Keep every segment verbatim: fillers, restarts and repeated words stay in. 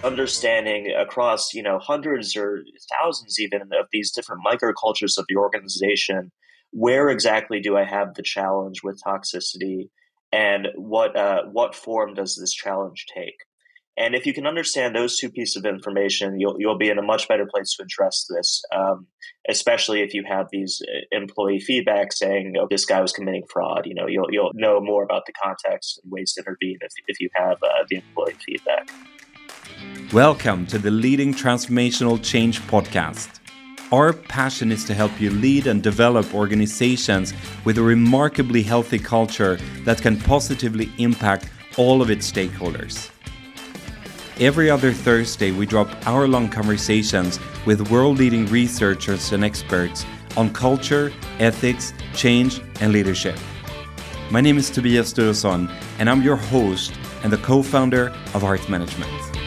understanding across, you know, hundreds or thousands even of these different microcultures of the organization, where exactly do I have the challenge with toxicity, and what uh, what form does this challenge take? And if you can understand those two pieces of information, you'll you'll be in a much better place to address this, um, especially if you have these employee feedback saying, "Oh, this guy was committing fraud." You know, you'll you'll know more about the context and ways to intervene if if you have uh, the employee feedback. Welcome to the Leading Transformational Change podcast. Our passion is to help you lead and develop organizations with a remarkably healthy culture that can positively impact all of its stakeholders. Every other Thursday, we drop hour-long conversations with world-leading researchers and experts on culture, ethics, change, and leadership. My name is Tobias Sturesson, and I'm your host and the co-founder of Heart Management.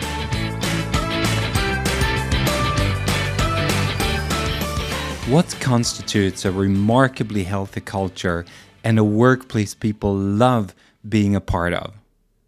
What constitutes a remarkably healthy culture and a workplace people love being a part of?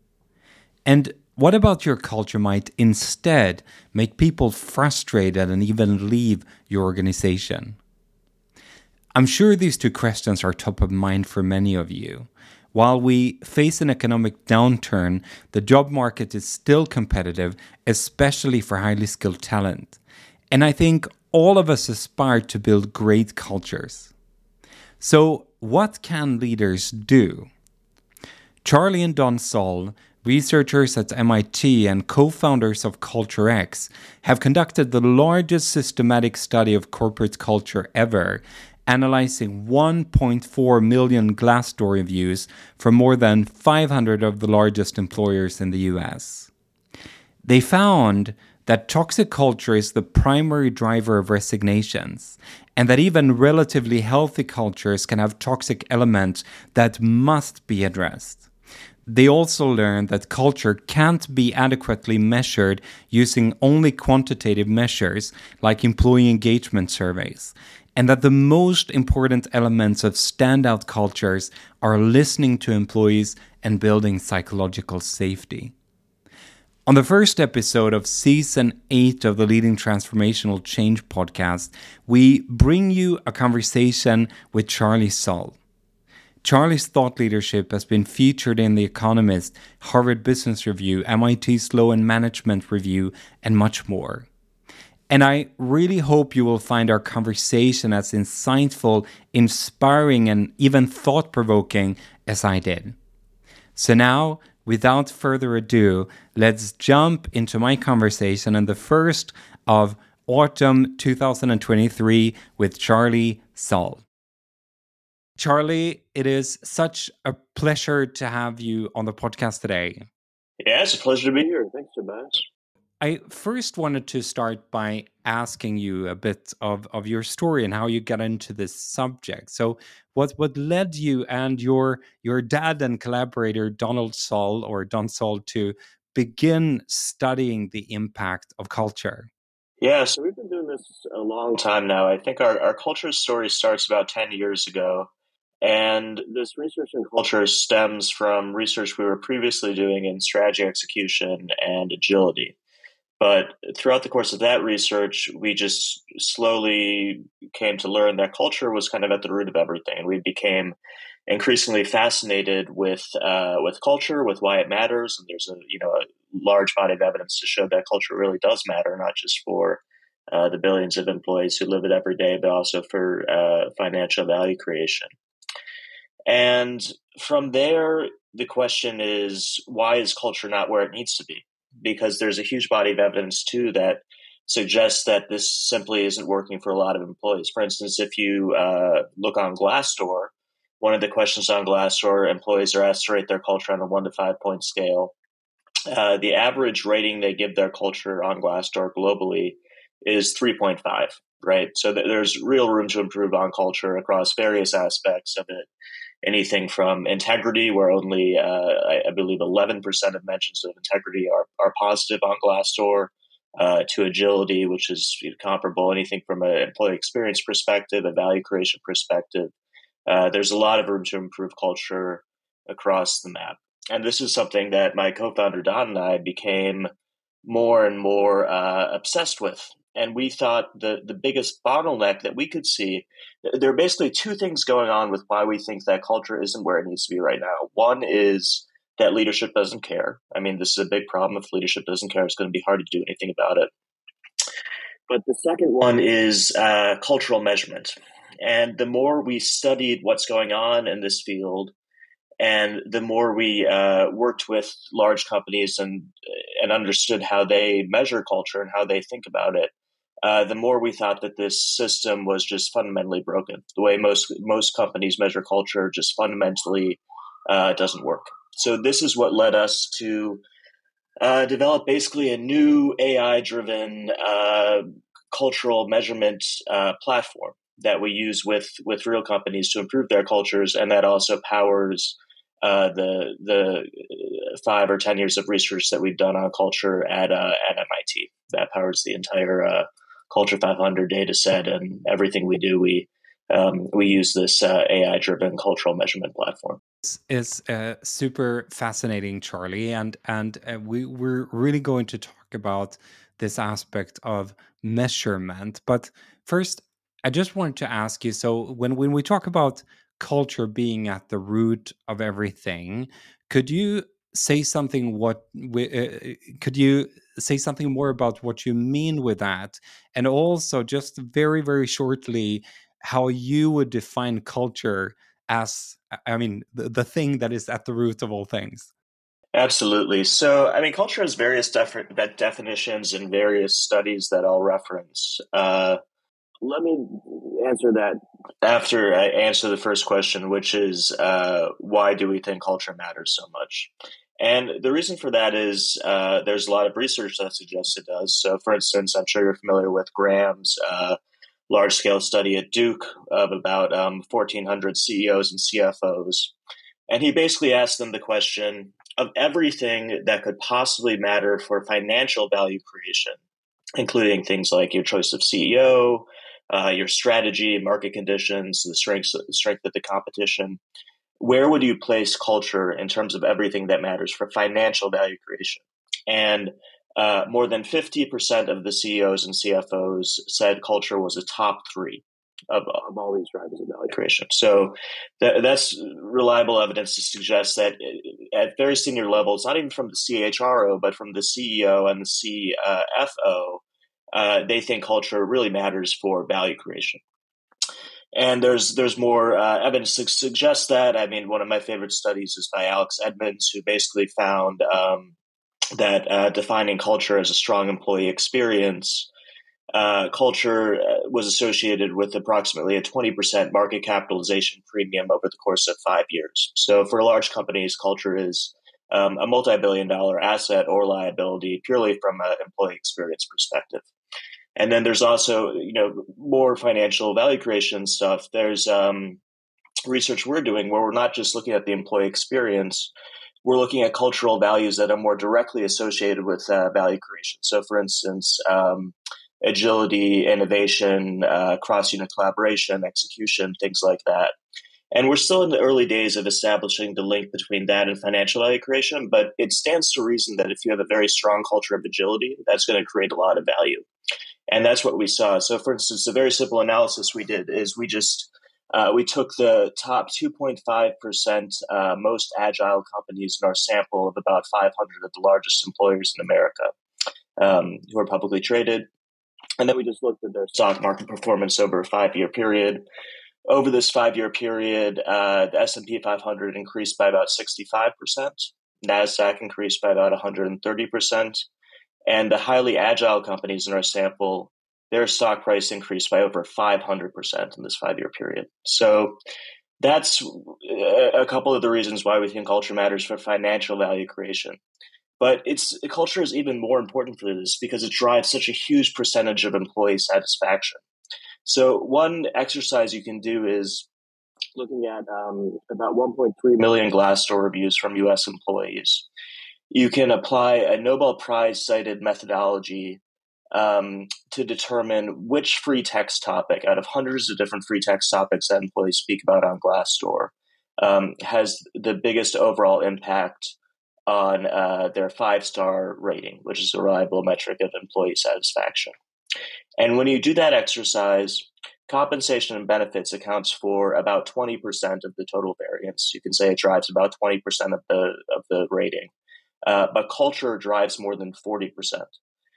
And what about your culture might instead make people frustrated and even leave your organization? I'm sure these two questions are top of mind for many of you. While we face an economic downturn, the job market is still competitive, especially for highly skilled talent. And I think all of us aspire to build great cultures. So, what can leaders do? Charlie and Don Saul, researchers at M I T and co-founders of CultureX, have conducted the largest systematic study of corporate culture ever, analyzing one point four million Glassdoor reviews from more than five hundred of the largest employers in the U S. They found that toxic culture is the primary driver of resignations, and that even relatively healthy cultures can have toxic elements that must be addressed. They also learned that culture can't be adequately measured using only quantitative measures like employee engagement surveys, and that the most important elements of standout cultures are listening to employees and building psychological safety. On the first episode of Season eight of the Leading Transformational Change podcast, we bring you a conversation with Charlie Saul. Charlie's thought leadership has been featured in The Economist, Harvard Business Review, M I T's Law and Management Review, and much more. And I really hope you will find our conversation as insightful, inspiring, and even thought-provoking as I did. So now, without further ado, let's jump into my conversation and the first of autumn two thousand twenty-three with Charlie Saul. Charlie, it is such a pleasure to have you on the podcast today. Yeah, it's a pleasure to be here. Thanks, Tobias. I first wanted to start by asking you a bit of, of your story and how you got into this subject. So what what led you and your your dad and collaborator, Donald Saul or Don Saul, to begin studying the impact of culture? Yeah, so we've been doing this a long time now. I think our, our culture story starts about ten years ago. And this research in culture stems from research we were previously doing in strategy execution and agility. But throughout the course of that research, we just slowly came to learn that culture was kind of at the root of everything. And we became increasingly fascinated with uh, with culture, with why it matters. And there's a you know a large body of evidence to show that culture really does matter, not just for uh, the billions of employees who live it every day, but also for uh, financial value creation. And from there, the question is, why is culture not where it needs to be? Because there's a huge body of evidence, too, that suggests that this simply isn't working for a lot of employees. For instance, if you uh, look on Glassdoor, one of the questions on Glassdoor, employees are asked to rate their culture on a one to five point scale. Uh, the average rating they give their culture on Glassdoor globally is three point five, right? So th- there's real room to improve on culture across various aspects of it. Anything from integrity, where only, uh, I, I believe, eleven percent of mentions of integrity are, are positive on Glassdoor, uh, to agility, which is you know, comparable. Anything from an employee experience perspective, a value creation perspective. Uh, there's a lot of room to improve culture across the map. And this is something that my co-founder Don and I became more and more uh, obsessed with. And we thought the, the biggest bottleneck that we could see, there are basically two things going on with why we think that culture isn't where it needs to be right now. One is that leadership doesn't care. I mean, this is a big problem. If leadership doesn't care, it's going to be hard to do anything about it. But the second one is uh, cultural measurement. And the more we studied what's going on in this field, and the more we uh, worked with large companies and and understood how they measure culture and how they think about it, uh, the more we thought that this system was just fundamentally broken. The way most most companies measure culture just fundamentally uh, doesn't work. So this is what led us to uh, develop basically a new A I-driven uh, cultural measurement uh, platform that we use with with real companies to improve their cultures, and that also powers uh, the the five or ten years of research that we've done on culture at uh, at M I T. That powers the entire uh, Culture five hundred data set, and everything we do, we um, we use this uh, A I-driven cultural measurement platform. This is uh, super fascinating, Charlie, and and uh, we we're really going to talk about this aspect of measurement. But first, I just wanted to ask you. So when when we talk about culture being at the root of everything, could you say something? What we, uh, could you say something more about what you mean with that, and also just very very shortly how you would define culture as, I mean, the, the thing that is at the root of all things? Absolutely. So, I mean, culture has various def- that definitions and various studies that I'll reference. Uh, let me answer that after I answer the first question, which is uh, why do we think culture matters so much? And the reason for that is uh, there's a lot of research that suggests it does. So, for instance, I'm sure you're familiar with Graham's uh, large-scale study at Duke of about um, fourteen hundred C E Os and C F Os. And he basically asked them the question of everything that could possibly matter for financial value creation, including things like your choice of C E O, uh, your strategy, market conditions, the strength, strength of the competition. Where would you place culture in terms of everything that matters for financial value creation? And uh, more than fifty percent of the C E Os and C F Os said culture was a top three of, of all these drivers of value creation. So th- that's reliable evidence to suggest that at very senior levels, not even from the C H R O, but from the C E O and the C F O, uh, they think culture really matters for value creation. And there's there's more uh, evidence to suggest that. I mean, one of my favorite studies is by Alex Edmonds, who basically found um, that uh, defining culture as a strong employee experience, uh, culture was associated with approximately a twenty percent market capitalization premium over the course of five years. So for large companies, culture is um, a multi-billion dollar asset or liability purely from an employee experience perspective. And then there's also, you know, more financial value creation stuff. There's um, research we're doing where we're not just looking at the employee experience, we're looking at cultural values that are more directly associated with uh, value creation. So, for instance, um, agility, innovation, uh, cross-unit collaboration, execution, things like that. And we're still in the early days of establishing the link between that and financial value creation, but it stands to reason that if you have a very strong culture of agility, that's going to create a lot of value. And that's what we saw. So, for instance, a very simple analysis we did is we just uh, we took the top two point five percent uh, most agile companies in our sample of about five hundred of the largest employers in America um, who are publicly traded. And then we just looked at their stock market performance over a five-year period. Over this five-year period, uh, the S and P five hundred increased by about sixty-five percent. NASDAQ increased by about one hundred thirty percent. And the highly agile companies in our sample, their stock price increased by over five hundred percent in this five-year period. So that's a couple of the reasons why we think culture matters for financial value creation. But it's culture is even more important for this because it drives such a huge percentage of employee satisfaction. So one exercise you can do is looking at um, about one point three million Glassdoor reviews from U S employees. You can apply a Nobel Prize cited methodology um, to determine which free text topic out of hundreds of different free text topics that employees speak about on Glassdoor um, has the biggest overall impact on uh, their five star rating, which is a reliable metric of employee satisfaction. And when you do that exercise, compensation and benefits accounts for about twenty percent of the total variance. You can say it drives about twenty percent of the of the rating, uh, but culture drives more than forty percent.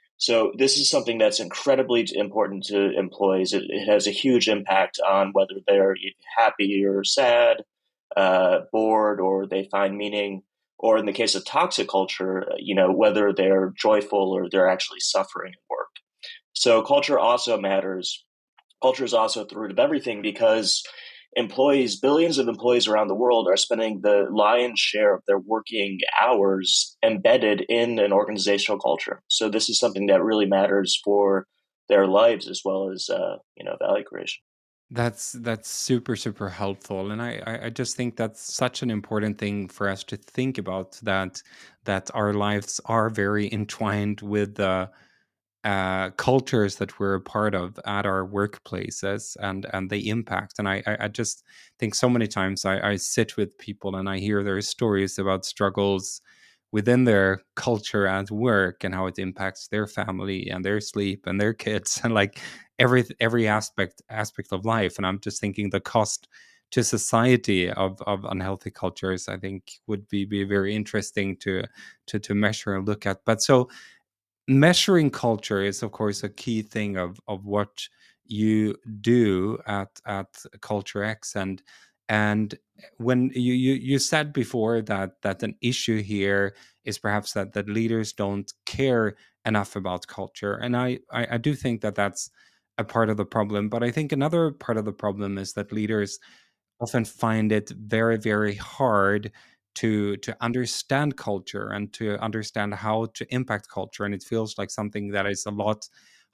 So this is something that's incredibly important to employees. It, it has a huge impact on whether they're happy or sad, uh, bored, or they find meaning, or in the case of toxic culture, you know, whether they're joyful or they're actually suffering at work. So culture also matters. Culture is also at the root of everything because employees, billions of employees around the world are spending the lion's share of their working hours embedded in an organizational culture. So this is something that really matters for their lives as well as, uh, you know, value creation. That's that's super super helpful, and I, I I just think that's such an important thing for us to think about, that that our lives are very entwined with the uh, cultures that we're a part of at our workplaces, and and they impact. And I I, I just think so many times I, I sit with people and I hear their stories about struggles within their culture at work and how it impacts their family and their sleep and their kids and like every every aspect aspect of life. And I'm just thinking the cost to society of, of unhealthy cultures, I think, would be, be very interesting to to to measure and look at. But so measuring culture is of course a key thing of of what you do at at Culture X. and and when you you, you said before that that an issue here is perhaps that that leaders don't care enough about culture, and I, I i do think that that's a part of the problem. But I think another part of the problem is that leaders often find it very very hard to to understand culture and to understand how to impact culture, and it feels like something that is a lot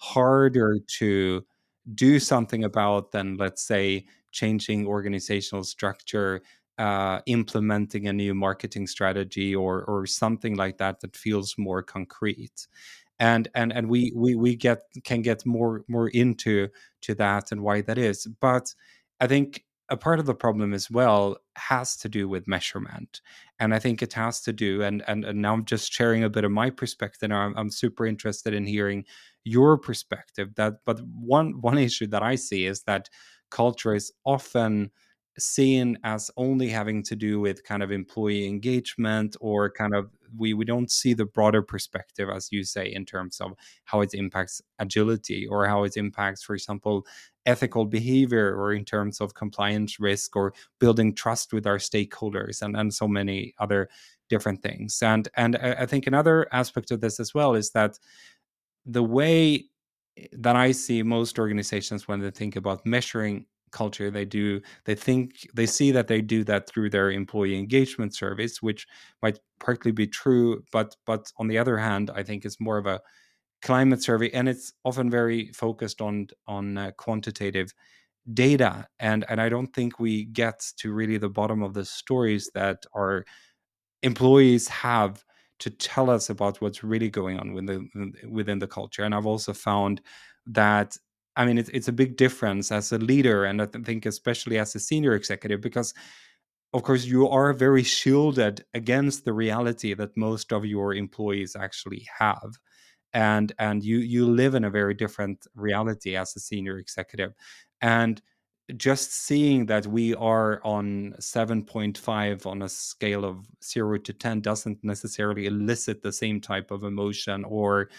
harder to do something about than, let's say, changing organizational structure, uh, implementing a new marketing strategy, or or something like that that feels more concrete. And and and we we we get can get more more into to that and why that is. But I think a part of the problem as well has to do with measurement, and I think it has to do, and and, and now I'm just sharing a bit of my perspective, and I'm, I'm super interested in hearing your perspective. That but one one issue that I see is that culture is often seen as only having to do with kind of employee engagement, or kind of we we don't see the broader perspective, as you say, in terms of how it impacts agility, or how it impacts, for example, ethical behavior, or in terms of compliance risk, or building trust with our stakeholders, and and so many other different things. And and i I think another aspect of this as well is that the way that I see most organizations, when they think about measuring culture, they do they think they see that they do that through their employee engagement surveys, which might partly be true, but but on the other hand, I think it's more of a climate survey, and it's often very focused on on uh, quantitative data, and and I don't think we get to really the bottom of the stories that our employees have to tell us about what's really going on within within the culture. And I've also found that, I mean, it's, it's a big difference as a leader, and I think especially as a senior executive, because of course you are very shielded against the reality that most of your employees actually have, and and you you live in a very different reality as a senior executive. And just seeing that we are on seven point five on a scale of zero to ten doesn't necessarily elicit the same type of emotion or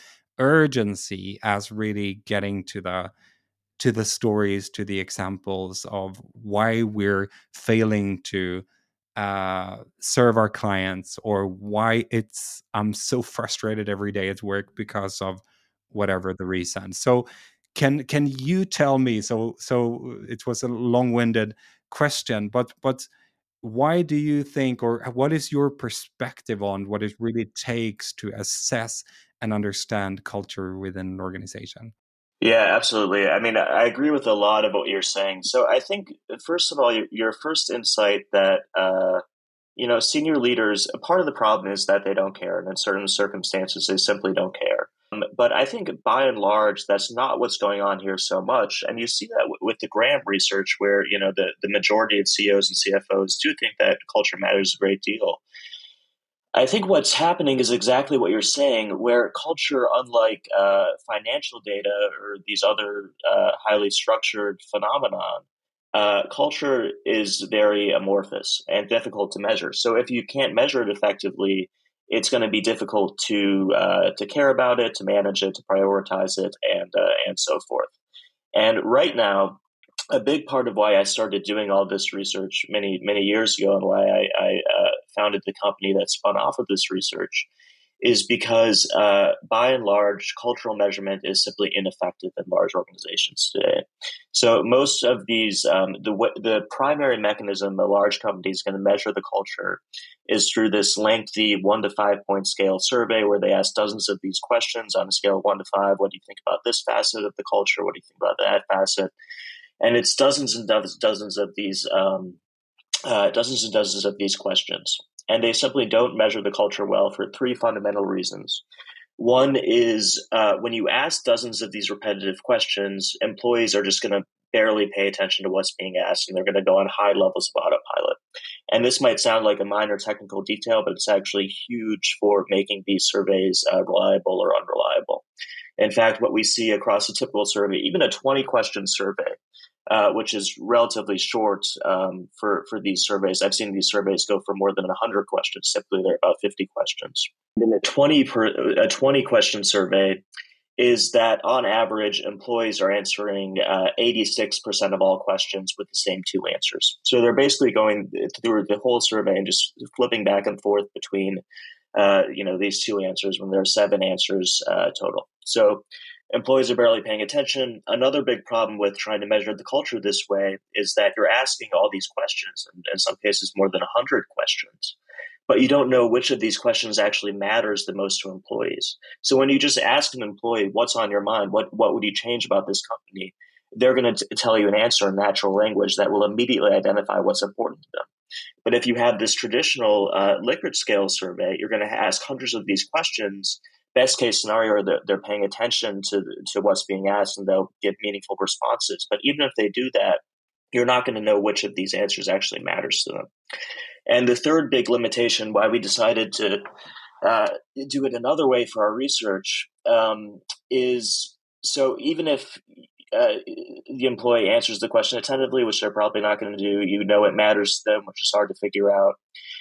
urgency as really getting to the to the stories, to the examples of why we're failing to uh, serve our clients, or why it's I'm so frustrated every day at work because of whatever the reason. So can can you tell me? So so it was a long-winded question, but but why do you think, or what is your perspective on what it really takes to assess and understand culture within an organization? Yeah, absolutely. I mean, I agree with a lot of what you're saying. So I think, first of all, your, your first insight that, uh, you know, senior leaders, a part of the problem is that they don't care. And in certain circumstances, they simply don't care. Um, but I think by and large, that's not what's going on here so much. And you see that w- with the Graham research, where, you know, the, the majority of C E Os and C F Os do think that culture matters a great deal. I think what's happening is exactly what you're saying, where culture, unlike uh, financial data or these other uh, highly structured phenomenon, uh, culture is very amorphous and difficult to measure. So if you can't measure it effectively, it's going to be difficult to uh, to care about it, to manage it, to prioritize it, and uh, and so forth. And right now, a big part of why I started doing all this research many many years ago, and why I, I uh, founded the company that spun off of this research, is because uh, by and large, cultural measurement is simply ineffective in large organizations today. So most of these, um, the the primary mechanism a large company is going to measure the culture is through this lengthy one to five point scale survey where they ask dozens of these questions on a scale of one to five. What do you think about this facet of the culture? What do you think about that facet? And it's dozens and dozens, dozens of these um, uh, dozens and dozens of these questions, and they simply don't measure the culture well for three fundamental reasons. One is uh, when you ask dozens of these repetitive questions, employees are just going to barely pay attention to what's being asked, and they're going to go on high levels of autopilot. And this might sound like a minor technical detail, but it's actually huge for making these surveys uh, reliable or unreliable. In fact, what we see across a typical survey, even a twenty question survey, uh, which is relatively short um, for, for these surveys. I've seen these surveys go for more than one hundred questions. Typically, they're about fifty questions. In a twenty, per, a twenty question survey, is that on average, employees are answering uh, eighty-six percent of all questions with the same two answers. So they're basically going through the whole survey and just flipping back and forth between uh, you know, these two answers when there are seven answers uh, total. So employees are barely paying attention. Another big problem with trying to measure the culture this way is that you're asking all these questions, and in some cases more than one hundred questions, but you don't know which of these questions actually matters the most to employees. So when you just ask an employee, what's on your mind? What, what would you change about this company? They're going to tell you an answer in natural language that will immediately identify what's important to them. But if you have this traditional uh, Likert scale survey, you're going to ask hundreds of these questions. Best case scenario, they're, they're paying attention to, to what's being asked, and they'll give meaningful responses. But even if they do that, you're not going to know which of these answers actually matters to them. And the third big limitation why we decided to uh, do it another way for our research um, is so even if uh, the employee answers the question attentively, which they're probably not going to do, you know it matters to them, which is hard to figure out.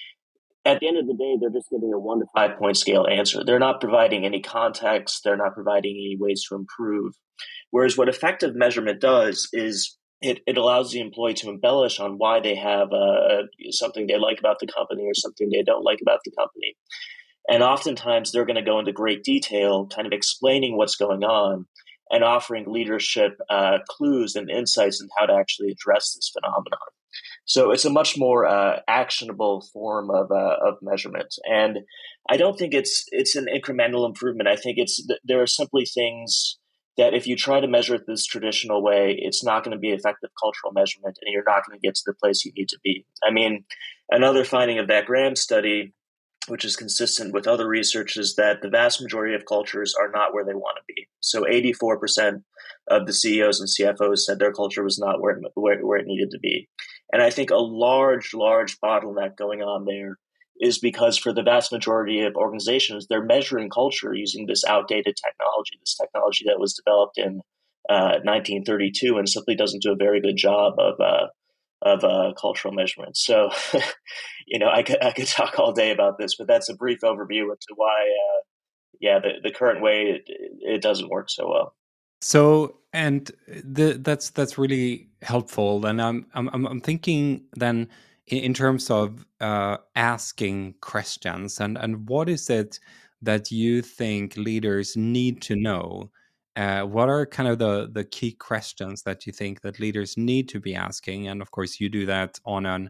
At the end of the day, they're just giving a one to five point scale answer. They're not providing any context. They're not providing any ways to improve. Whereas what effective measurement does is it, it allows the employee to embellish on why they have uh, something they like about the company or something they don't like about the company. And oftentimes they're going to go into great detail, kind of explaining what's going on and offering leadership uh, clues and insights in how to actually address this phenomenon. So it's a much more uh, actionable form of uh, of measurement, and I don't think it's it's an incremental improvement. I think it's there are simply things that if you try to measure it this traditional way, it's not going to be effective cultural measurement, and you're not going to get to the place you need to be. I mean, another finding of that Graham study, which is consistent with other research, is that the vast majority of cultures are not where they want to be. So eighty-four percent of the C E Os and C F Os said their culture was not where, where, where it needed to be. And I think a large, large bottleneck going on there is because for the vast majority of organizations, they're measuring culture using this outdated technology, this technology that was developed in uh, nineteen thirty-two and simply doesn't do a very good job of uh, of uh, cultural measurement. So, you know, I could, I could talk all day about this, but that's a brief overview into why, uh, yeah, the, the current way, it, it doesn't work so well. So, and the, that's that's really helpful. And I'm I'm I'm thinking then in, in terms of uh, asking questions, and and what is it that you think leaders need to know? Uh, what are kind of the the key questions that you think that leaders need to be asking? And of course, you do that on an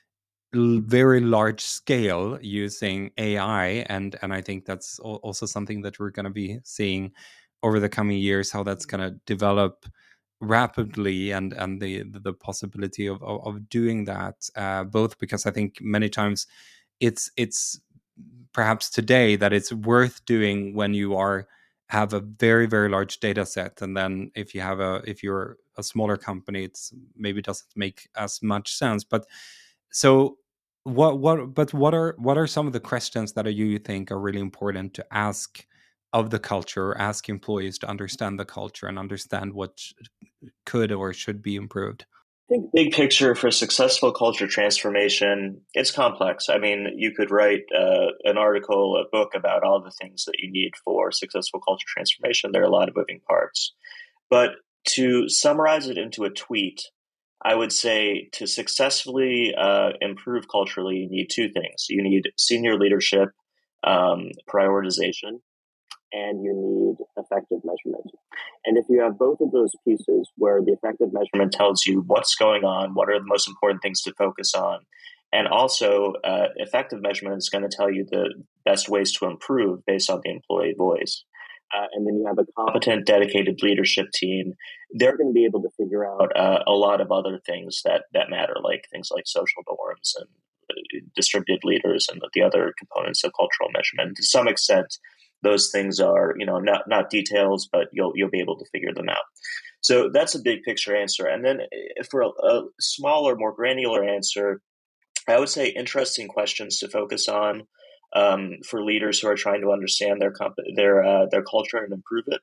l- very large scale using A I, and and I think that's al- also something that we're going to be seeing over the coming years, how that's going to develop rapidly, and and the the possibility of of, of doing that, uh, both because I think many times it's it's perhaps today that it's worth doing when you are have a very very large data set, and then if you have a if you're a smaller company, it's maybe doesn't make as much sense. But so what what but what are what are some of the questions that you think are really important to ask of the culture, or ask employees to understand the culture and understand what sh- could or should be improved? I think big picture for successful culture transformation, it's complex. I mean, you could write uh, an article, a book about all the things that you need for successful culture transformation. There are a lot of moving parts. But to summarize it into a tweet, I would say to successfully uh, improve culturally, you need two things. You need senior leadership, um, prioritization, and you need effective measurement. And if you have both of those pieces where the effective measurement tells you what's going on, what are the most important things to focus on, and also uh, effective measurement is going to tell you the best ways to improve based on the employee voice. Uh, and then you have a competent, dedicated leadership team. They're going to be able to figure out uh, a lot of other things that, that matter, like things like social norms and uh, distributed leaders and the other components of cultural measurement. To some extent, those things are, you know, not not details, but you'll you'll be able to figure them out. So that's a big picture answer. And then for a, a smaller, more granular answer, I would say interesting questions to focus on um, for leaders who are trying to understand their comp- their uh, their culture and improve it.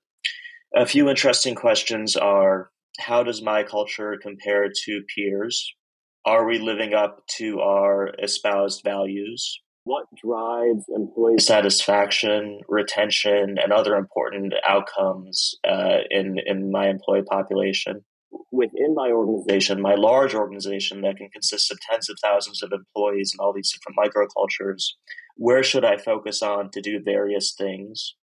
A few interesting questions are: how does my culture compare to peers? Are we living up to our espoused values? What drives employee satisfaction, retention, and other important outcomes uh, in in my employee population? Within my organization, my large organization that can consist of tens of thousands of employees and all these different microcultures, where should I focus on to do various things?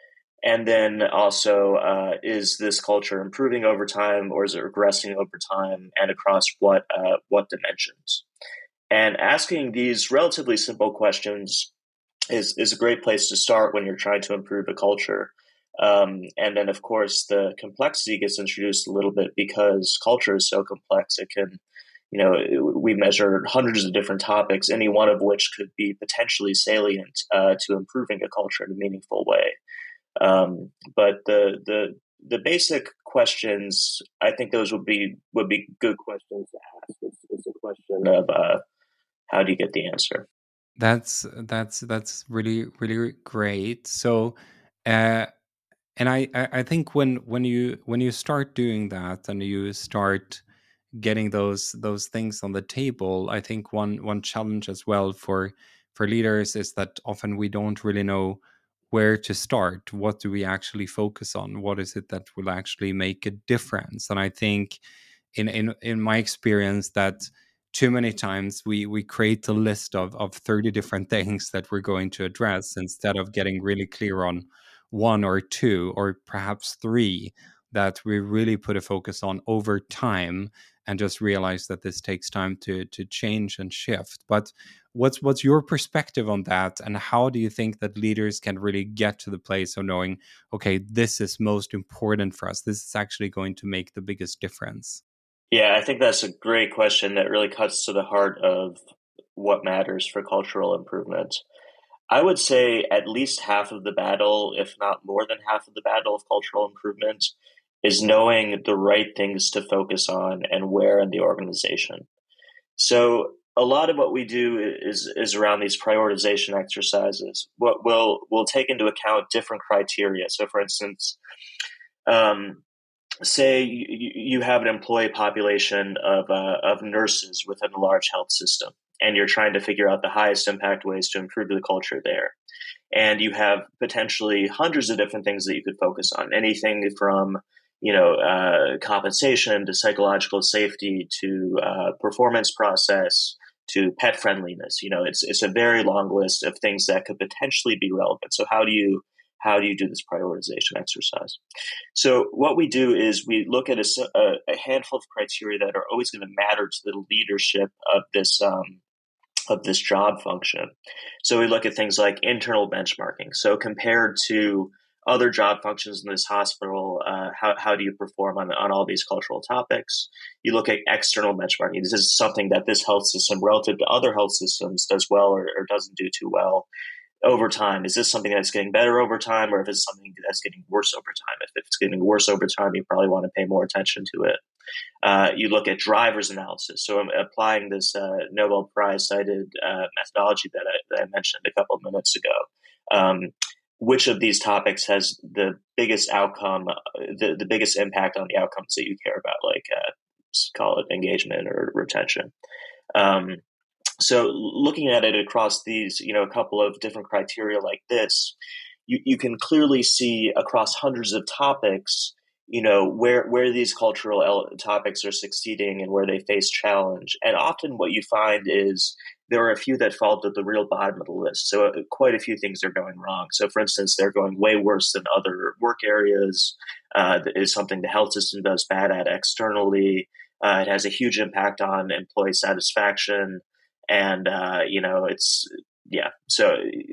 And then also, uh, is this culture improving over time, or is it regressing over time, and across what uh, what dimensions? And asking these relatively simple questions is is a great place to start when you're trying to improve a culture. Um, and then, of course, the complexity gets introduced a little bit because culture is so complex. It can, you know, we measure hundreds of different topics, any one of which could be potentially salient uh, to improving a culture in a meaningful way. Um, but the the the basic questions, I think those would be would be good questions to ask. It's, it's a question of uh, how do you get the answer? That's that's that's really really great. So, uh, and I, I I think when when you when you start doing that and you start getting those those things on the table, I think one one challenge as well for for leaders is that often we don't really know where to start. What do we actually focus on? What is it that will actually make a difference? And I think in in in my experience that too many times we we create a list of of thirty different things that we're going to address instead of getting really clear on one or two or perhaps three that we really put a focus on over time, and just realize that this takes time to to change and shift. But what's what's your perspective on that, and how do you think that leaders can really get to the place of knowing, okay, this is most important for us, this is actually going to make the biggest difference? Yeah, I think that's a great question that really cuts to the heart of what matters for cultural improvement. I would say at least half of the battle, if not more than half of the battle of cultural improvement, is knowing the right things to focus on and where in the organization. So a lot of what we do is is around these prioritization exercises. What we'll we'll take into account different criteria. So, for instance, um, say you, you have an employee population of uh, of nurses within a large health system, and you're trying to figure out the highest impact ways to improve the culture there. And you have potentially hundreds of different things that you could focus on, anything from you know uh, compensation to psychological safety to uh, performance process to pet friendliness. You know, it's it's a very long list of things that could potentially be relevant. So how do you how do you do this prioritization exercise? So what we do is we look at a, a handful of criteria that are always going to matter to the leadership of this um, of this job function. So we look at things like internal benchmarking. So compared to other job functions in this hospital, uh, how, how do you perform on, on all these cultural topics? You look at external benchmarking. This is something that this health system relative to other health systems does well or, or doesn't do too well over time. Is this something that's getting better over time, or if it's something that's getting worse over time? If it's getting worse over time, you probably want to pay more attention to it. Uh, you look at drivers analysis. So I'm applying this uh, Nobel Prize cited uh, methodology that I, that I mentioned a couple of minutes ago. Um, which of these topics has the biggest outcome, the, the biggest impact on the outcomes that you care about, like uh, call it engagement or retention. Um, so looking at it across these, you know, a couple of different criteria like this, you, you can clearly see across hundreds of topics, you know, where, where these cultural el- topics are succeeding and where they face challenge. And often what you find is there are a few that fall to the real bottom of the list. So uh, quite a few things are going wrong. So for instance, they're going way worse than other work areas. Uh, that is something the health system does bad at externally. Uh, it has a huge impact on employee satisfaction. And, uh, you know, it's, yeah. So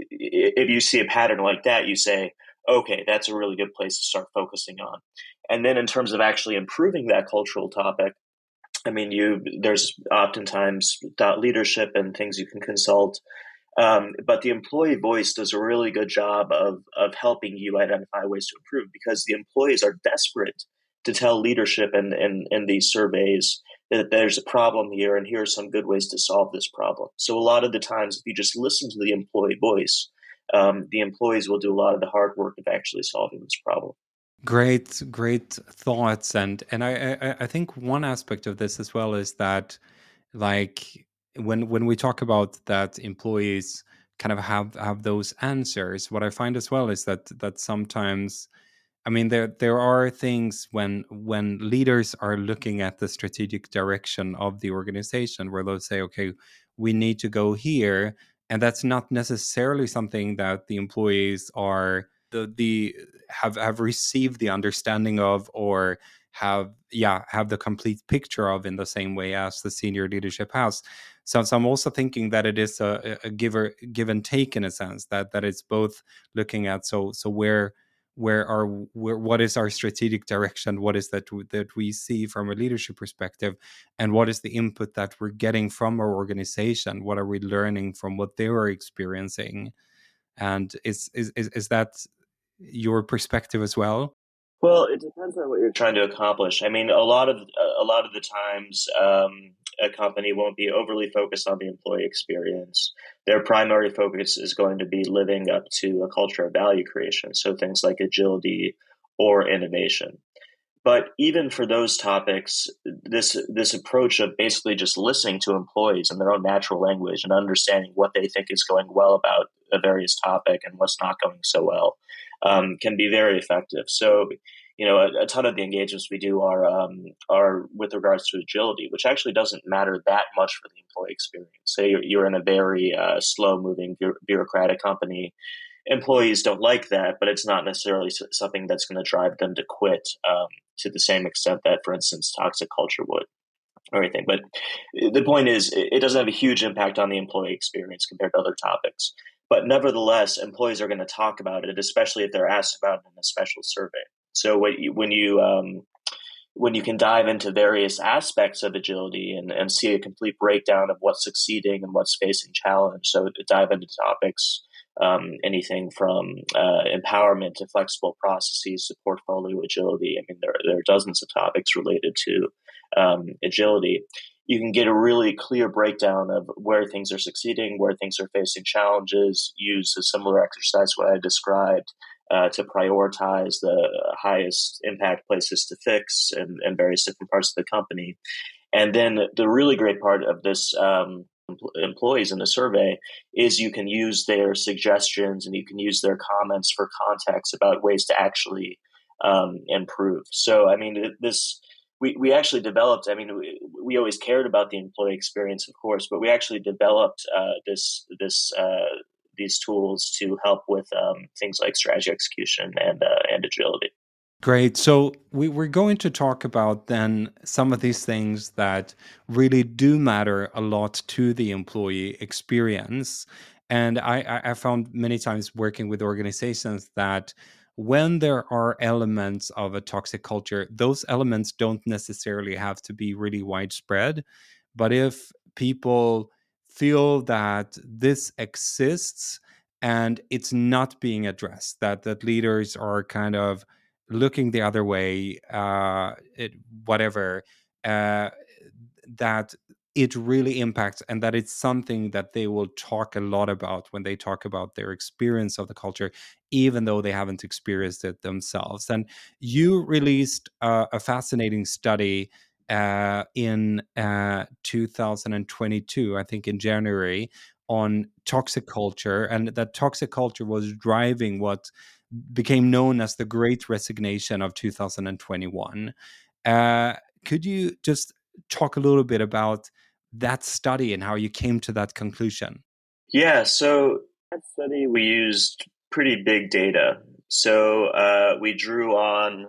if you see a pattern like that, you say, okay, that's a really good place to start focusing on. And then in terms of actually improving that cultural topic, I mean, you there's oftentimes thought leadership and things you can consult. Um, but the employee voice does a really good job of of helping you identify ways to improve because the employees are desperate to tell leadership in, in, in these surveys that there's a problem here and here are some good ways to solve this problem. So a lot of the times, if you just listen to the employee voice, um, the employees will do a lot of the hard work of actually solving this problem. Great, great thoughts, and and I, I I think one aspect of this as well is that, like, when when we talk about that employees kind of have have those answers, what I find as well is that that sometimes, I mean, there there are things when when leaders are looking at the strategic direction of the organization where they'll say, okay, we need to go here, and that's not necessarily something that the employees are the the have have received the understanding of, or have yeah have the complete picture of in the same way as the senior leadership has. So, so I'm also thinking that it is a, a give or give and take in a sense, that that it's both looking at, so so where where are where, what is our strategic direction, what is that w- that we see from a leadership perspective, and what is the input that we're getting from our organization, what are we learning from what they are experiencing, and is is is, is that your perspective as well? Well, it depends on what you're trying to accomplish. I mean, a lot of a lot of the times, um, a company won't be overly focused on the employee experience. Their primary focus is going to be living up to a culture of value creation, so things like agility or innovation. But even for those topics, this this approach of basically just listening to employees in their own natural language and understanding what they think is going well about a various topic and what's not going so well um, can be very effective. So, you know, a, a ton of the engagements we do are um, are with regards to agility, which actually doesn't matter that much for the employee experience. Say you're, you're in a very uh, slow moving bu- bureaucratic company, employees don't like that, but it's not necessarily something that's going to drive them to quit um, to the same extent that, for instance, toxic culture would or anything. But the point is, it doesn't have a huge impact on the employee experience compared to other topics. But nevertheless, employees are going to talk about it, especially if they're asked about it in a special survey. So when you, when you um, when you can dive into various aspects of agility and, and see a complete breakdown of what's succeeding and what's facing challenge. So dive into topics, um, anything from uh, empowerment to flexible processes to portfolio agility. I mean, there, there are dozens of topics related to um, agility. You can get a really clear breakdown of where things are succeeding, where things are facing challenges, use a similar exercise what I described uh, to prioritize the highest impact places to fix in, in various different parts of the company. And then the really great part of this um, employees in the survey is you can use their suggestions and you can use their comments for context about ways to actually um, improve. So, I mean, this we, we actually developed, I mean, we, we always cared about the employee experience, of course, but we actually developed uh, this this uh, these tools to help with um, things like strategy execution and uh, and agility. Great. So we, we're going to talk about then some of these things that really do matter a lot to the employee experience. And I, I I found many times working with organizations that when there are elements of a toxic culture, those elements don't necessarily have to be really widespread. But if people feel that this exists and it's not being addressed, that that leaders are kind of looking the other way, uh, it, whatever. uh, that it really impacts, and that it's something that they will talk a lot about when they talk about their experience of the culture, even though they haven't experienced it themselves. And you released uh, a fascinating study uh, in uh, two thousand twenty-two, I think in January, on toxic culture, and that toxic culture was driving what became known as the Great Resignation of two thousand twenty-one. Uh, could you just talk a little bit about that study and how you came to that conclusion? Yeah, so that study we used pretty big data. So uh, we drew on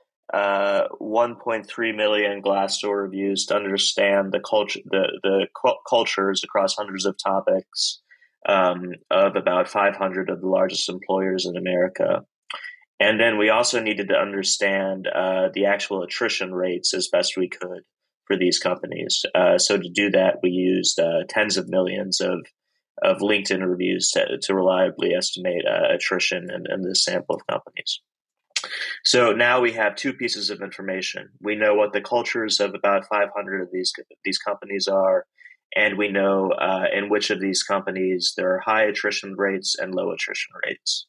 uh, one point three million Glassdoor reviews to understand the culture, the the cu- cultures across hundreds of topics um, of about five hundred of the largest employers in America. And then we also needed to understand uh, the actual attrition rates as best we could for these companies. Uh, so to do that, we used uh, tens of millions of of LinkedIn reviews to, to reliably estimate uh, attrition in, in this sample of companies. So now we have two pieces of information. We know what the cultures of about five hundred of these these companies are, and we know uh, in which of these companies there are high attrition rates and low attrition rates.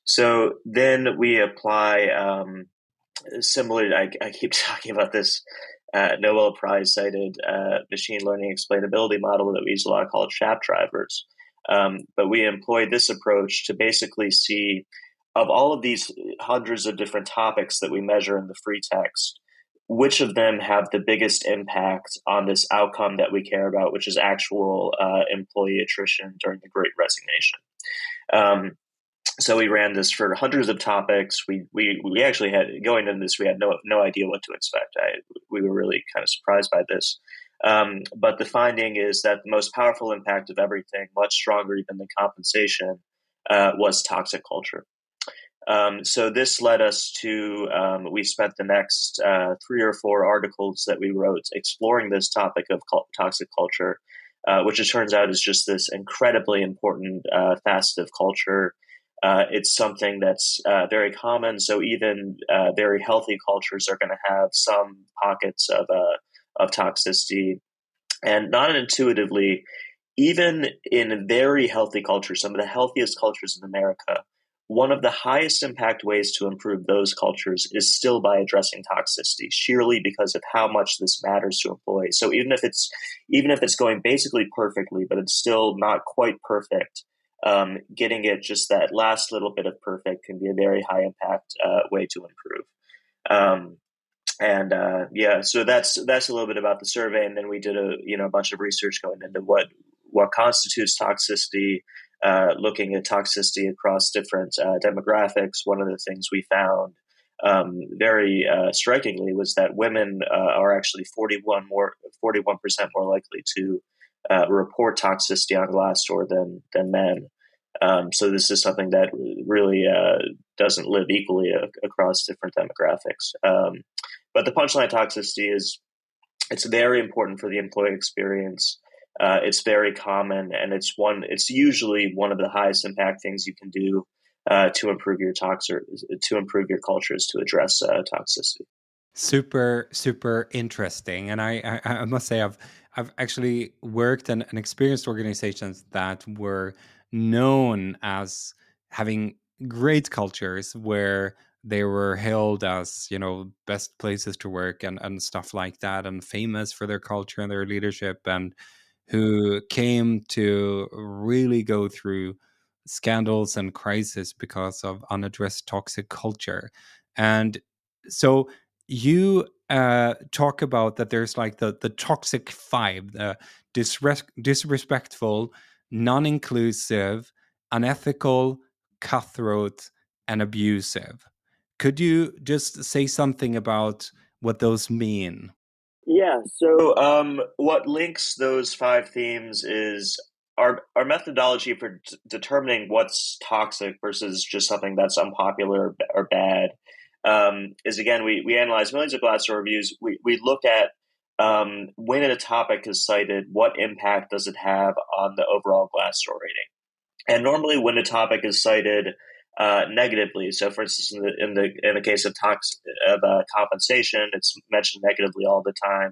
So then we apply um, similar. I, I keep talking about this uh, Nobel Prize cited uh, machine learning explainability model that we use a lot called Shaft drivers. Um, but we employ this approach to basically see, of all of these hundreds of different topics that we measure in the free text, which of them have the biggest impact on this outcome that we care about, which is actual uh, employee attrition during the Great Resignation. Um, so we ran this for hundreds of topics. We we we actually had, going into this, we had no no idea what to expect. I, we were really kind of surprised by this. Um, but the finding is that the most powerful impact of everything, much stronger even than compensation, uh, was toxic culture. Um, so this led us to, um, we spent the next uh, three or four articles that we wrote exploring this topic of toxic culture, uh, which it turns out is just this incredibly important uh, facet of culture. Uh, it's something that's uh, very common. So even uh, very healthy cultures are going to have some pockets of uh, of toxicity, and not intuitively, even in very healthy cultures, some of the healthiest cultures in America, one of the highest impact ways to improve those cultures is still by addressing toxicity, sheerly because of how much this matters to employees. So even if it's even if it's going basically perfectly, but it's still not quite perfect, um, getting it just that last little bit of perfect can be a very high impact uh, way to improve. Um, and uh, yeah, so that's that's a little bit about the survey, and then we did a you know a bunch of research going into what what constitutes toxicity, uh, looking at toxicity across different uh, demographics. One of the things we found um, very uh, strikingly was that women uh, are actually forty-one more forty-one percent more likely to uh, report toxicity on Glassdoor than than men. Um, so this is something that really uh, doesn't live equally a- across different demographics. Um, but the punchline toxicity is it's very important for the employee experience. Uh, it's very common, and it's one. It's usually one of the highest impact things you can do uh, to improve your toxer to improve your cultures to address uh, toxicity. Super, super interesting. And I, I, I must say, I've, I've actually worked and, and experienced organizations that were known as having great cultures where they were hailed as, you know, best places to work and, and stuff like that, and famous for their culture and their leadership, and who came to really go through scandals and crisis because of unaddressed toxic culture. And so you uh, talk about that there's like the the toxic five: the disres- disrespectful, non-inclusive, unethical, cutthroat, and abusive. Could you just say something about what those mean? Yeah. So, um, what links those five themes is our our methodology for d- determining what's toxic versus just something that's unpopular or, b- or bad. Um, is again, we we analyze millions of Glassdoor reviews. We we look at um, when a topic is cited, what impact does it have on the overall Glassdoor rating? And normally, when a topic is cited uh, negatively, so for instance, in the in the in the case of tox of uh, compensation, it's mentioned negatively all the time.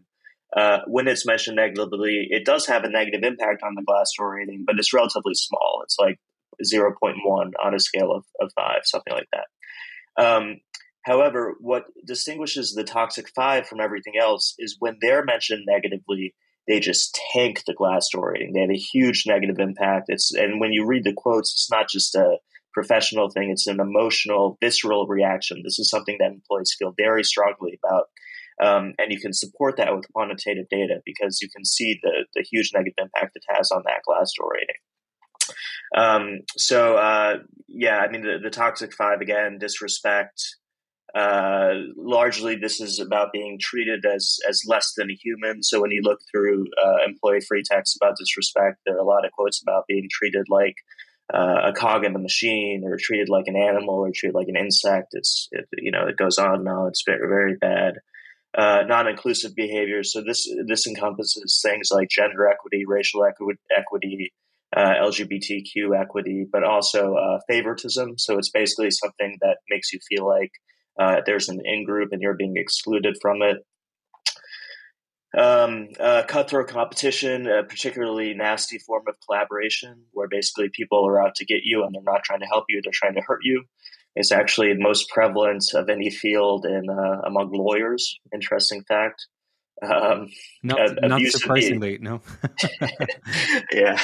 Uh, when it's mentioned negatively, it does have a negative impact on the Glassdoor rating, but it's relatively small. It's like zero point one on a scale of, of five, something like that. Um, however, what distinguishes the toxic five from everything else is when they're mentioned negatively, they just tank the Glassdoor rating. They have a huge negative impact. It's and when you read the quotes, it's not just a professional thing. It's an emotional, visceral reaction. This is something that employees feel very strongly about. Um, and you can support that with quantitative data because you can see the, the huge negative impact it has on that Glassdoor rating. Um, so, uh, yeah, I mean, the, the toxic five, again, disrespect. Uh, largely, this is about being treated as, as less than a human. So when you look through uh, employee free text about disrespect, there are a lot of quotes about being treated like uh, a cog in the machine, or treated like an animal, or treated like an insect. It's, it, you know, it goes on and on. It's very, very bad. Uh, non-inclusive behaviors. So this this encompasses things like gender equity, racial equi- equity, uh, L G B T Q equity, but also uh, favoritism. So it's basically something that makes you feel like uh, there's an in-group and you're being excluded from it. Um, uh, cutthroat competition, a particularly nasty form of collaboration, where basically people are out to get you and they're not trying to help you, they're trying to hurt you. It's actually most prevalent of any field in uh, among lawyers. Interesting fact. Um, Not uh, not abusive be- surprisingly, no. yeah.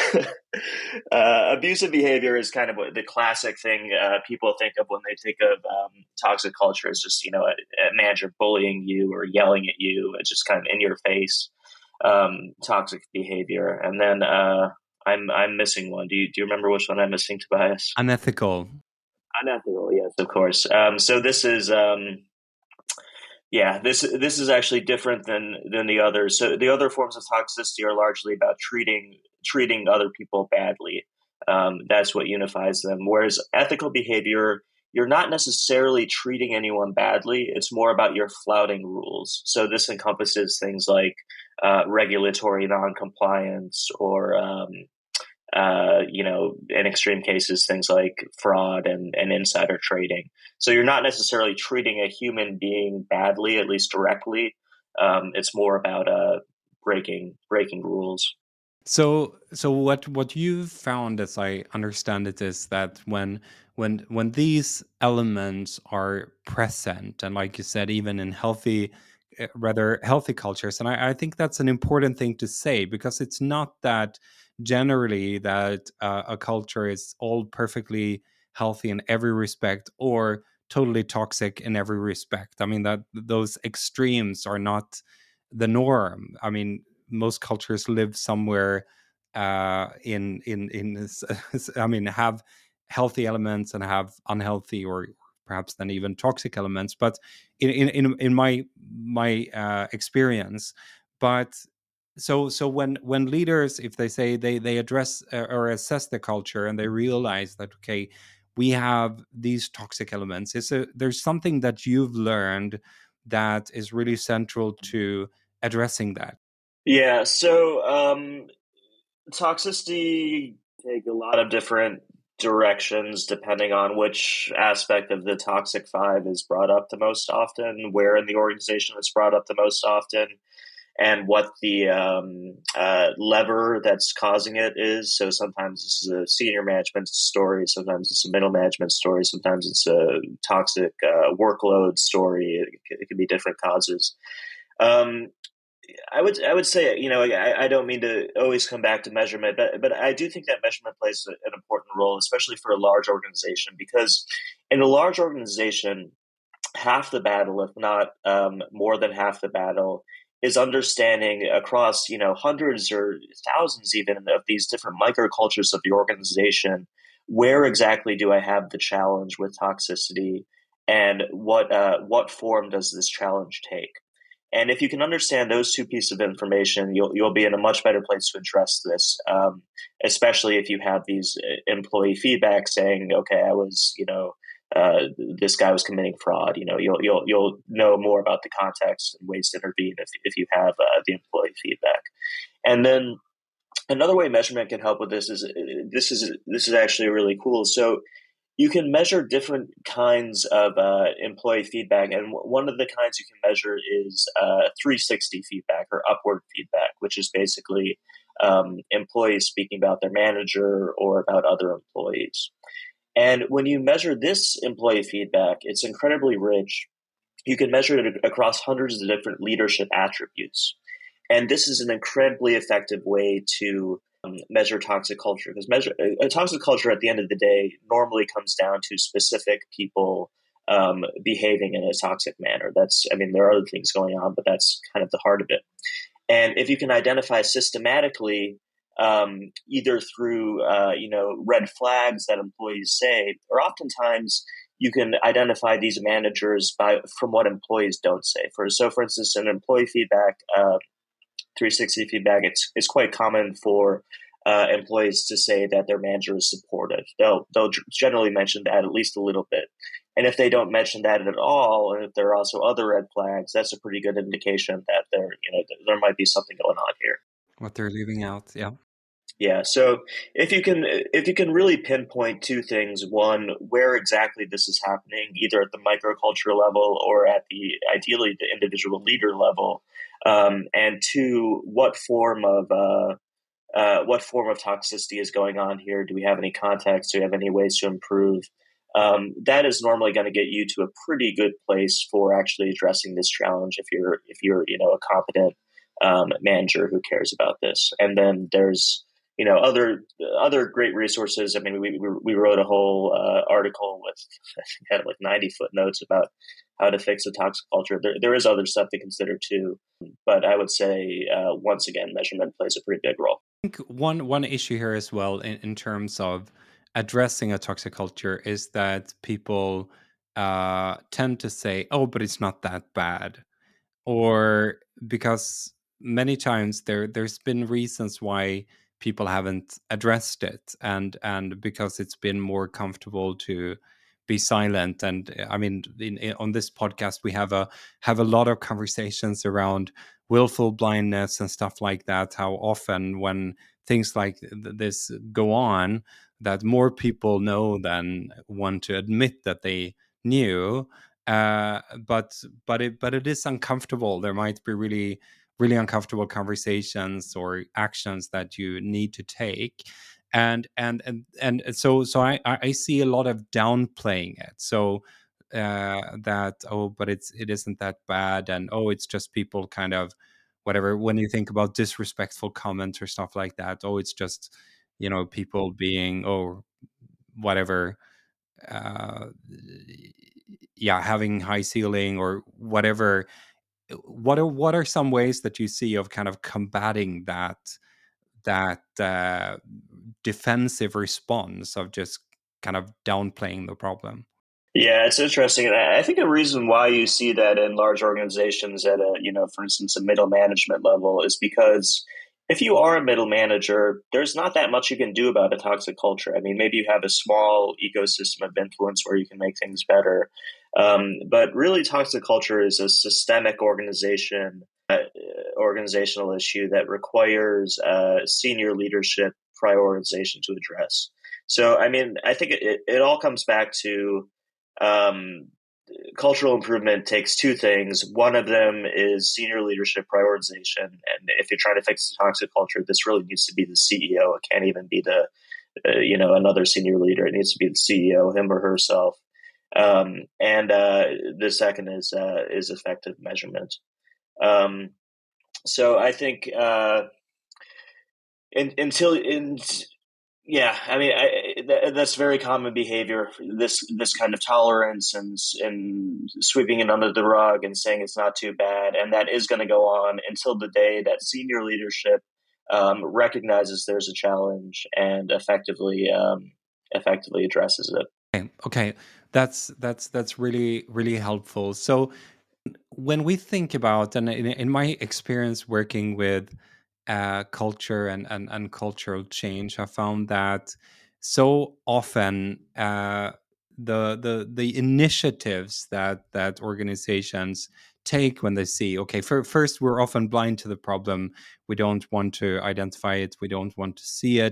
uh, abusive behavior is kind of what the classic thing uh, people think of when they think of um, toxic culture. Is just, you know, a, a manager bullying you or yelling at you. It's just kind of in your face um, toxic behavior. And then uh, I'm I'm missing one. Do you do you remember which one I'm missing, Tobias? Unethical. Unethical, yes, of course. Um, so this is. Um, Yeah, this this is actually different than than the others. So the other forms of toxicity are largely about treating treating other people badly. Um, that's what unifies them. Whereas ethical behavior, you're not necessarily treating anyone badly. It's more about your flouting rules. So this encompasses things like uh, regulatory noncompliance, or um, uh, you know, in extreme cases, things like fraud and, and insider trading. So you're not necessarily treating a human being badly, at least directly. Um, it's more about uh, breaking breaking rules. So, so what what you've found, as I understand it, is that when when when these elements are present, and like you said, even in healthy, uh, rather healthy cultures, and I, I think that's an important thing to say, because it's not that generally that uh, a culture is all perfectly healthy in every respect, or totally toxic in every respect. I mean, that those extremes are not the norm. I mean, most cultures live somewhere uh, in in in I mean, have healthy elements and have unhealthy, or perhaps then even toxic elements. But in in in, in my my uh, experience, but so so when when leaders, if they say they they address uh, or assess the culture, and they realize that, okay, we have these toxic elements, is a, there's something that you've learned that is really central to addressing that. Yeah. So um, toxicity take a lot of different directions depending on which aspect of the toxic five is brought up the most often, where in the organization it's brought up the most often, and what the um, uh, lever that's causing it is. So sometimes this is a senior management story, sometimes it's a middle management story, sometimes it's a toxic uh, workload story. It, it can be different causes. Um, I would I would say, you know, I, I don't mean to always come back to measurement, but but I do think that measurement plays an important role, especially for a large organization, because in a large organization, half the battle, if not um, more than half the battle, is understanding across, you know, hundreds or thousands even of these different microcultures of the organization, where exactly do I have the challenge with toxicity, and what uh, what form does this challenge take? And if you can understand those two pieces of information, you'll you'll be in a much better place to address this. Um, especially if you have these uh, employee feedback saying, "Okay, I was, you know, uh, this guy was committing fraud." You know, you'll you'll you'll know more about the context and ways to intervene if if you have uh, the employee feedback. And then another way measurement can help with this is this is this is actually really cool. So you can measure different kinds of uh, employee feedback, and w- one of the kinds you can measure is uh, three sixty feedback or upward feedback, which is basically um, employees speaking about their manager or about other employees. And when you measure this employee feedback, it's incredibly rich. You can measure it across hundreds of different leadership attributes. And this is an incredibly effective way to um, measure toxic culture, because measure a toxic culture at the end of the day normally comes down to specific people um, behaving in a toxic manner. That's, I mean, there are other things going on, but that's kind of the heart of it. And if you can identify systematically, um, either through uh, you know red flags that employees say, or oftentimes you can identify these managers by from what employees don't say. For so, for instance, in employee feedback, uh, three sixty feedback, it's it's quite common for uh, employees to say that their manager is supportive. They'll they'll generally mention that at least a little bit. And if they don't mention that at all, and if there are also other red flags, that's a pretty good indication that there, you know, there might be something going on here. What they're leaving out, yeah. Yeah. So if you can, if you can really pinpoint two things: one, where exactly this is happening, either at the microculture level or at the ideally the individual leader level, um, and two, what form of uh, uh, what form of toxicity is going on here? Do we have any context? Do we have any ways to improve? Um, that is normally going to get you to a pretty good place for actually addressing this challenge if you're if you're you know a competent um, manager who cares about this. And then there's you know other other great resources. I mean, we we, we wrote a whole uh, article with I think had like ninety footnotes about how to fix a toxic culture. There there is other stuff to consider too, but I would say uh, once again, measurement plays a pretty big role. I think one one issue here as well in, in terms of addressing a toxic culture is that people uh, tend to say, "Oh, but it's not that bad," or because many times there there's been reasons why people haven't addressed it, and and because it's been more comfortable to be silent. And I mean, in, in, on this podcast, we have a have a lot of conversations around willful blindness and stuff like that. How often when things like th- this go on, that more people know than want to admit that they knew. Uh, but but it but it is uncomfortable. There might be really really uncomfortable conversations or actions that you need to take, and and and and so so I I see a lot of downplaying it. So uh, that, oh, but it's it isn't that bad, and oh, it's just people kind of whatever. When you think about disrespectful comments or stuff like that, oh, it's just you know people being oh whatever uh, yeah, having high ceiling or whatever. What are what are some ways that you see of kind of combating that that uh, defensive response of just kind of downplaying the problem? Yeah, it's interesting. And I think a reason why you see that in large organizations at a, you know, for instance, a middle management level is because if you are a middle manager, there's not that much you can do about a toxic culture. I mean, maybe you have a small ecosystem of influence where you can make things better. Um, but really, toxic culture is a systemic organization, uh, organizational issue that requires uh, senior leadership prioritization to address. So, I mean, I think it, it all comes back to um, cultural improvement takes two things. One of them is senior leadership prioritization. And if you're trying to fix the toxic culture, this really needs to be the C E O. It can't even be the, uh, you know, another senior leader. It needs to be the C E O, him or herself. Um, and uh, the second is uh, is effective measurement. Um, so I think uh, in, until in yeah, I mean I, that, that's very common behavior. This this kind of tolerance and and sweeping it under the rug and saying it's not too bad, and that is going to go on until the day that senior leadership um, recognizes there's a challenge and effectively um, effectively addresses it. Okay, okay, that's that's that's really really helpful. So when we think about, and in, in my experience working with uh, culture and, and and cultural change, I found that so often uh, the the the initiatives that that organizations take when they see, okay, for, first we're often blind to the problem, we don't want to identify it, we don't want to see it,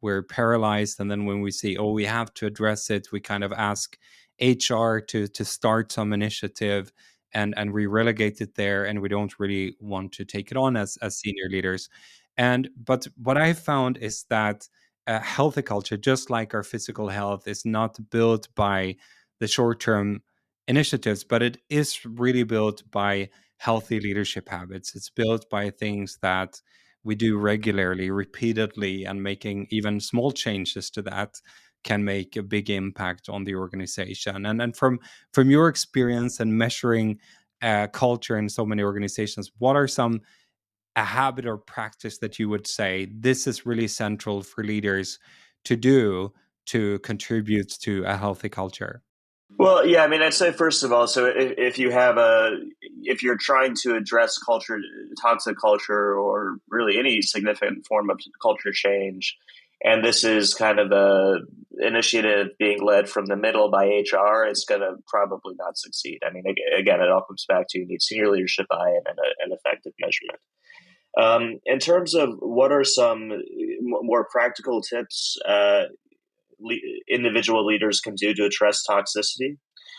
we're paralyzed, and then when we see, oh, we have to address it, we kind of ask H R to to start some initiative, and and we relegate it there, and we don't really want to take it on as as senior leaders. And but what I found is that a healthy culture, just like our physical health, is not built by the short term initiatives, but it is really built by healthy leadership habits. It's built by things that we do regularly, repeatedly, and making even small changes to that can make a big impact on the organization. And and from from your experience and measuring uh, culture in so many organizations, what are some a habit or practice that you would say this is really central for leaders to do to contribute to a healthy culture? Well, yeah, I mean, I'd say first of all, so if, if you have a, if you're trying to address culture, toxic culture, or really any significant form of culture change, and this is kind of a initiative being led from the middle by H R, it's going to probably not succeed. I mean, again, it all comes back to you need senior leadership buy-in and an effective measurement. Um, in terms of what are some more practical tips uh, le- individual leaders can do to address toxicity,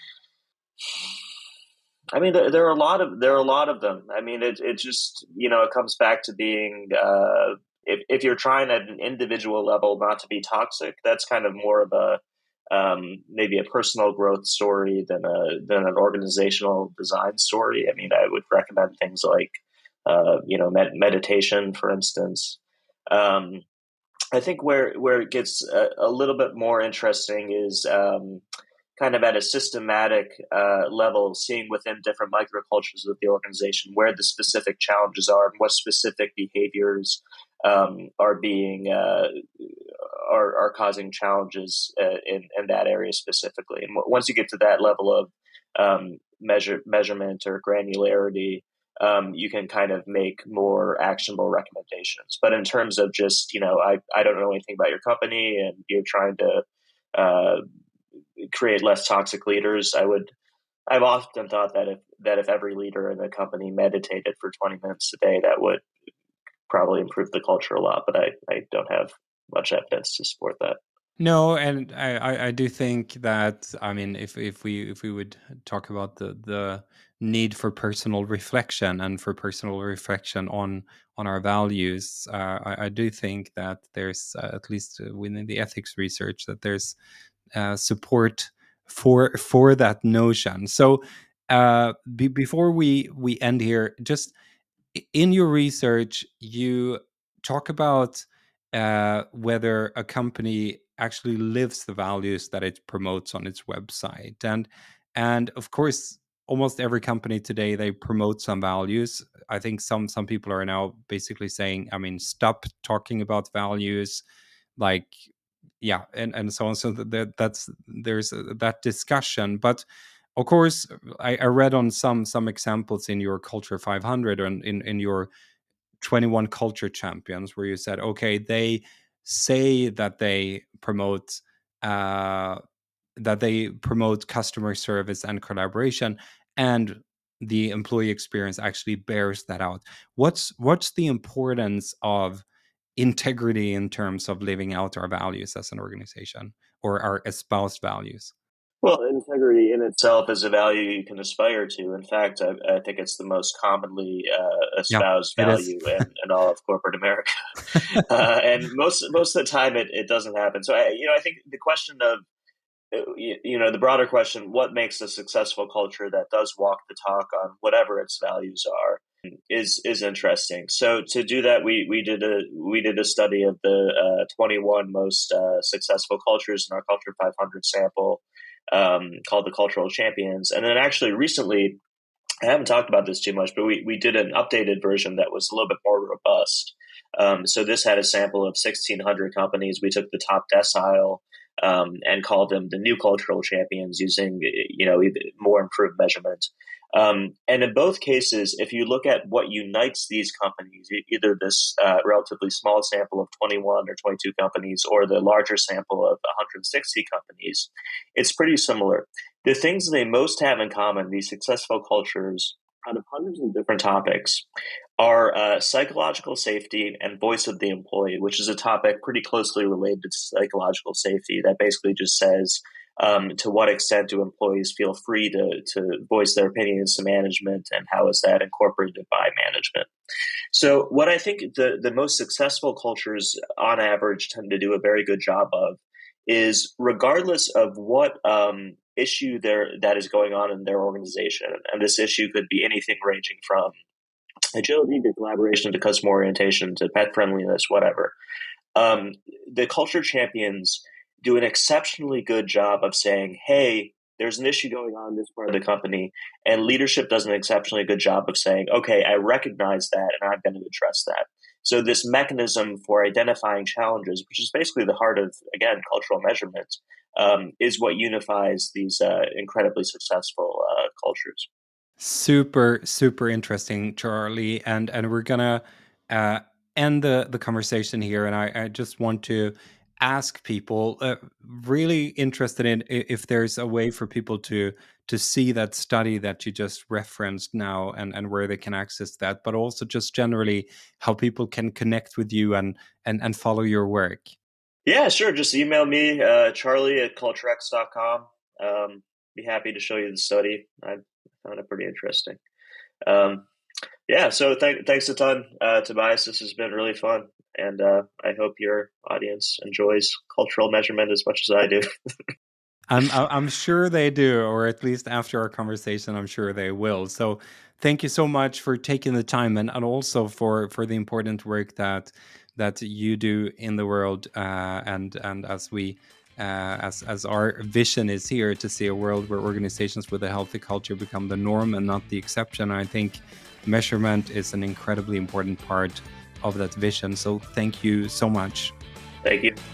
I mean, there, there are a lot of there are a lot of them. I mean, it it just you know it comes back to being uh, if if you're trying at an individual level not to be toxic, that's kind of more of a um, maybe a personal growth story than a than an organizational design story. I mean, I would recommend things like uh, you know med- meditation, for instance. Um, I think where where it gets a, a little bit more interesting is um, kind of at a systematic uh, level, seeing within different microcultures of the organization where the specific challenges are and what specific behaviors um, are being uh, are, are causing challenges uh, in in that area specifically. And once you get to that level of um, measure measurement or granularity, um, you can kind of make more actionable recommendations. But in terms of just, you know, I, I don't know anything about your company and you're trying to uh, create less toxic leaders, I would, I've often thought that if, that if every leader in the company meditated for twenty minutes a day, that would probably improve the culture a lot. But I, I don't have much evidence to support that. No, and I, I, I do think that, I mean, if, if we if we would talk about the the need for personal reflection and for personal reflection on on our values, uh, I, I do think that there's uh, at least within the ethics research that there's uh, support for for that notion. So uh, be, before we we end here, just in your research, you talk about uh, whether a company actually lives the values that it promotes on its website, and and of course, almost every company today they promote some values. I think some some people are now basically saying, I mean, stop talking about values, like yeah, and and so on. So that that's there's a, that discussion, but of course, I, I read on some some examples in your Culture five hundred and in in your twenty-one Culture Champions, where you said, okay, they say that they promote uh, that they promote customer service and collaboration, and the employee experience actually bears that out. What's what's the importance of integrity in terms of living out our values as an organization or our espoused values? Well, integrity in itself is a value you can aspire to. In fact, I, I think it's the most commonly uh, Yeah, espoused it is. value in, in all of corporate America. Uh, and most most of the time, it, it doesn't happen. So, I, you know, I think the question of you, you know the broader question, what makes a successful culture that does walk the talk on whatever its values are, is is interesting. So to do that, we we did a we did a study of the uh, twenty-one most uh, successful cultures in our Culture five hundred sample, um, called the Cultural Champions. And then actually recently, I haven't talked about this too much, but we, we did an updated version that was a little bit more robust. Um, so this had a sample of sixteen hundred companies. We took the top decile um, and called them the new cultural champions using, you know, more improved measurement. Um, and in both cases, if you look at what unites these companies, either this uh, relatively small sample of twenty-one or twenty-two companies or the larger sample of one hundred sixty companies, it's pretty similar. The things they most have in common, these successful cultures, out of hundreds of different topics are uh, psychological safety and voice of the employee, which is a topic pretty closely related to psychological safety that basically just says um, to what extent do employees feel free to, to voice their opinions to management, and how is that incorporated by management. So what I think the, the most successful cultures on average tend to do a very good job of is, regardless of what um, issue there that is going on in their organization, and this issue could be anything ranging from agility to collaboration to customer orientation to pet friendliness, whatever. Um, the culture champions do an exceptionally good job of saying, hey, there's an issue going on in this part of the company, and leadership does an exceptionally good job of saying, okay, I recognize that and I'm going to address that. So this mechanism for identifying challenges, which is basically the heart of, again, cultural measurement, um, is what unifies these uh, incredibly successful uh, cultures. Super, super interesting, Charlie. And and we're gonna uh, end the, the conversation here. And I, I just want to ask people, uh, really interested in if there's a way for people to to see that study that you just referenced now, and, and where they can access that, but also just generally how people can connect with you and and, and follow your work. Yeah, sure. Just email me, uh, Charlie at culturex dot com. Um, be happy to show you the study. I found it pretty interesting. Um, yeah, so th- thanks a ton, uh, Tobias. This has been really fun. And uh, I hope your audience enjoys cultural measurement as much as I do. I'm I'm sure they do, or at least after our conversation, I'm sure they will. So thank you so much for taking the time, and, and also for, for the important work that that you do in the world. Uh, and and as we uh, as as our vision is here to see a world where organizations with a healthy culture become the norm and not the exception. I think measurement is an incredibly important part of that vision. So thank you so much. Thank you.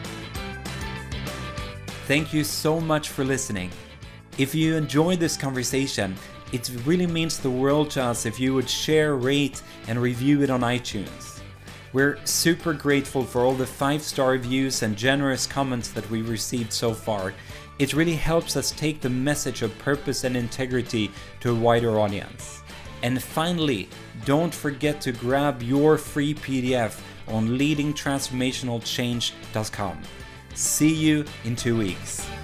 Thank you so much for listening. If you enjoyed this conversation, it really means the world to us if you would share, rate, and review it on iTunes. We're super grateful for all the five-star reviews and generous comments that we've received so far. It really helps us take the message of purpose and integrity to a wider audience. And finally, don't forget to grab your free P D F on leading transformational change dot com. See you in two weeks.